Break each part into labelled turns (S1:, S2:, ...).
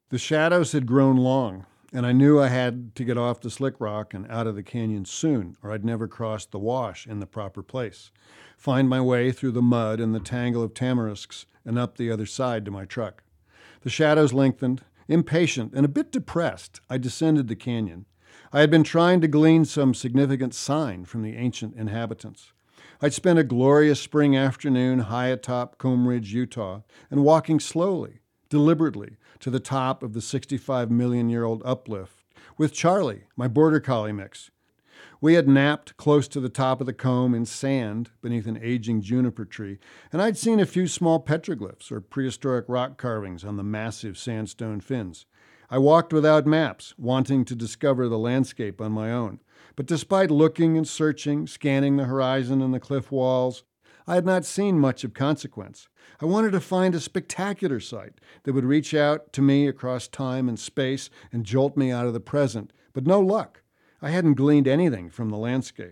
S1: The shadows had grown long, and I knew I had to get off the slick rock and out of the canyon soon, or I'd never cross the wash in the proper place, find my way through the mud and the tangle of tamarisks and up the other side to my truck. The shadows lengthened. Impatient and a bit depressed, I descended the canyon. I had been trying to glean some significant sign from the ancient inhabitants. I'd spent a glorious spring afternoon high atop Comb Ridge, Utah, and walking slowly, deliberately, to the top of the 65-million-year-old uplift with Charlie, my border collie mix. We had napped close to the top of the comb in sand beneath an aging juniper tree, and I'd seen a few small petroglyphs or prehistoric rock carvings on the massive sandstone fins. I walked without maps, wanting to discover the landscape on my own. But despite looking and searching, scanning the horizon and the cliff walls, I had not seen much of consequence. I wanted to find a spectacular sight that would reach out to me across time and space and jolt me out of the present, but no luck. I hadn't gleaned anything from the landscape.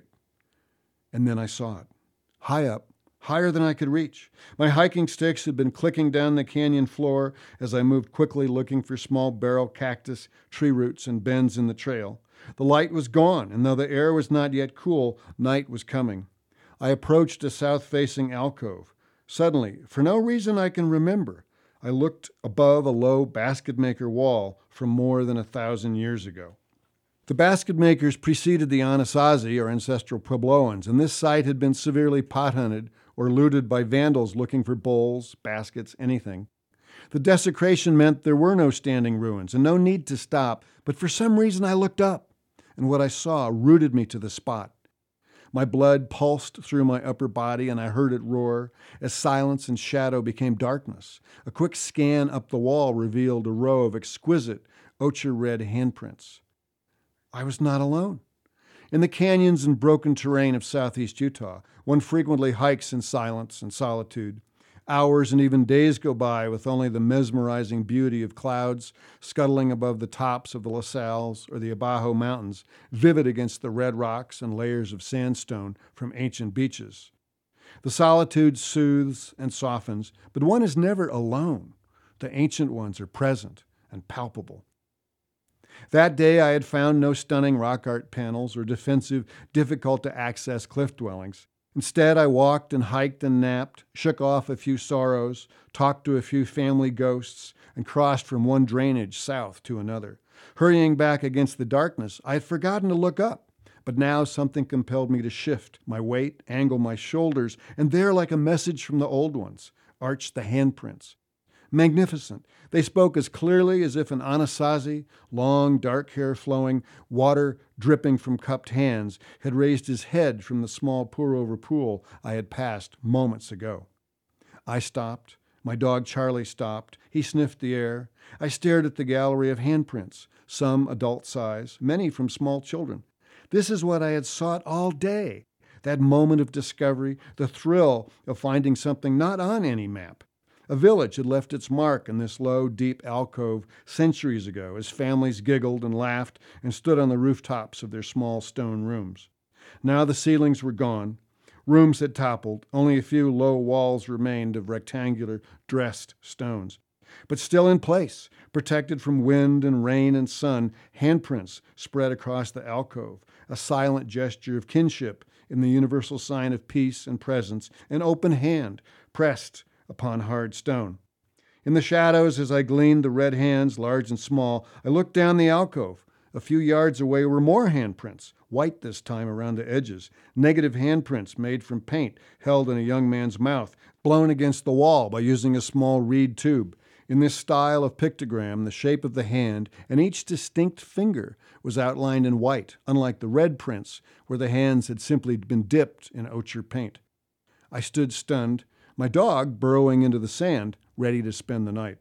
S1: And then I saw it. High up, higher than I could reach. My hiking sticks had been clicking down the canyon floor as I moved quickly looking for small barrel cactus, tree roots, and bends in the trail. The light was gone, and though the air was not yet cool, night was coming. I approached a south-facing alcove. Suddenly, for no reason I can remember, I looked above a low basket-maker wall from more than 1,000 years ago. The basket makers preceded the Anasazi, or ancestral Puebloans, and this site had been severely pot-hunted or looted by vandals looking for bowls, baskets, anything. The desecration meant there were no standing ruins and no need to stop, but for some reason I looked up, and what I saw rooted me to the spot. My blood pulsed through my upper body, and I heard it roar as silence and shadow became darkness. A quick scan up the wall revealed a row of exquisite ochre-red handprints. I was not alone. In the canyons and broken terrain of southeast Utah, one frequently hikes in silence and solitude. Hours and even days go by with only the mesmerizing beauty of clouds scuttling above the tops of the La Salles or the Abajo Mountains, vivid against the red rocks and layers of sandstone from ancient beaches. The solitude soothes and softens, but one is never alone. The ancient ones are present and palpable. That day I had found no stunning rock art panels or defensive, difficult-to-access cliff dwellings. Instead, I walked and hiked and napped, shook off a few sorrows, talked to a few family ghosts, and crossed from one drainage south to another. Hurrying back against the darkness, I had forgotten to look up, but now something compelled me to shift my weight, angle my shoulders, and there, like a message from the old ones, arched the handprints. Magnificent. They spoke as clearly as if an Anasazi, long dark hair flowing, water dripping from cupped hands, had raised his head from the small pour-over pool I had passed moments ago. I stopped. My dog Charlie stopped. He sniffed the air. I stared at the gallery of handprints, some adult size, many from small children. This is what I had sought all day, that moment of discovery, the thrill of finding something not on any map. A village had left its mark in this low, deep alcove centuries ago as families giggled and laughed and stood on the rooftops of their small stone rooms. Now the ceilings were gone. Rooms had toppled. Only a few low walls remained of rectangular, dressed stones. But still in place, protected from wind and rain and sun, handprints spread across the alcove, a silent gesture of kinship in the universal sign of peace and presence, an open hand pressed upon hard stone. In the shadows, as I gleaned the red hands, large and small, I looked down the alcove. A few yards away were more handprints, white this time around the edges, negative handprints made from paint held in a young man's mouth, blown against the wall by using a small reed tube. In this style of pictogram, the shape of the hand and each distinct finger was outlined in white, unlike the red prints, where the hands had simply been dipped in ochre paint. I stood stunned, my dog burrowing into the sand, ready to spend the night.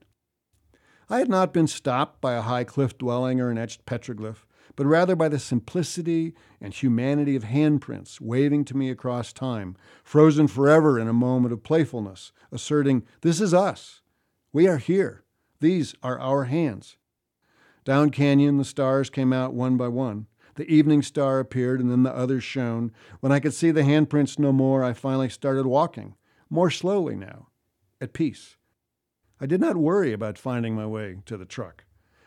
S1: I had not been stopped by a high cliff dwelling or an etched petroglyph, but rather by the simplicity and humanity of handprints waving to me across time, frozen forever in a moment of playfulness, asserting, "This is us. We are here. These are our hands." Down canyon, the stars came out one by one. The evening star appeared, and then the others shone. When I could see the handprints no more, I finally started walking, more slowly now, at peace. I did not worry about finding my way to the truck.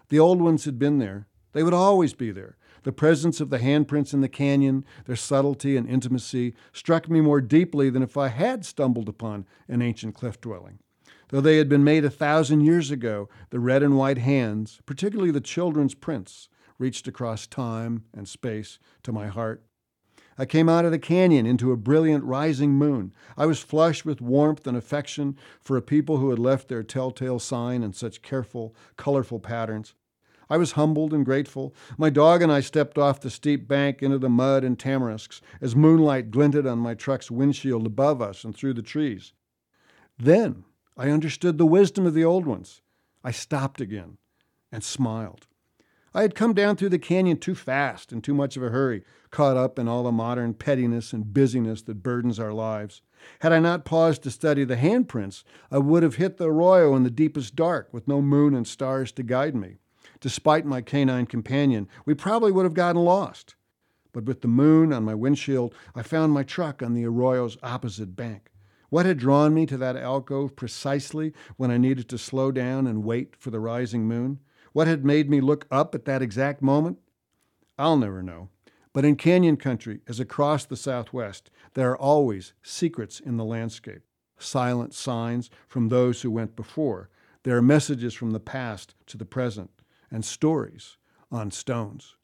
S1: The old ones had been there. They would always be there. The presence of the handprints in the canyon, their subtlety and intimacy, struck me more deeply than if I had stumbled upon an ancient cliff dwelling. Though they had been made 1,000 years ago, the red and white hands, particularly the children's prints, reached across time and space to my heart. I came out of the canyon into a brilliant rising moon. I was flush with warmth and affection for a people who had left their telltale sign in such careful, colorful patterns. I was humbled and grateful. My dog and I stepped off the steep bank into the mud and tamarisks as moonlight glinted on my truck's windshield above us and through the trees. Then I understood the wisdom of the old ones. I stopped again and smiled. I had come down through the canyon too fast, in too much of a hurry, caught up in all the modern pettiness and busyness that burdens our lives. Had I not paused to study the handprints, I would have hit the arroyo in the deepest dark with no moon and stars to guide me. Despite my canine companion, we probably would have gotten lost. But with the moon on my windshield, I found my truck on the arroyo's opposite bank. What had drawn me to that alcove precisely when I needed to slow down and wait for the rising moon? What had made me look up at that exact moment? I'll never know. But in canyon country, as across the Southwest, there are always secrets in the landscape, silent signs from those who went before. There are messages from the past to the present, and stories on stones.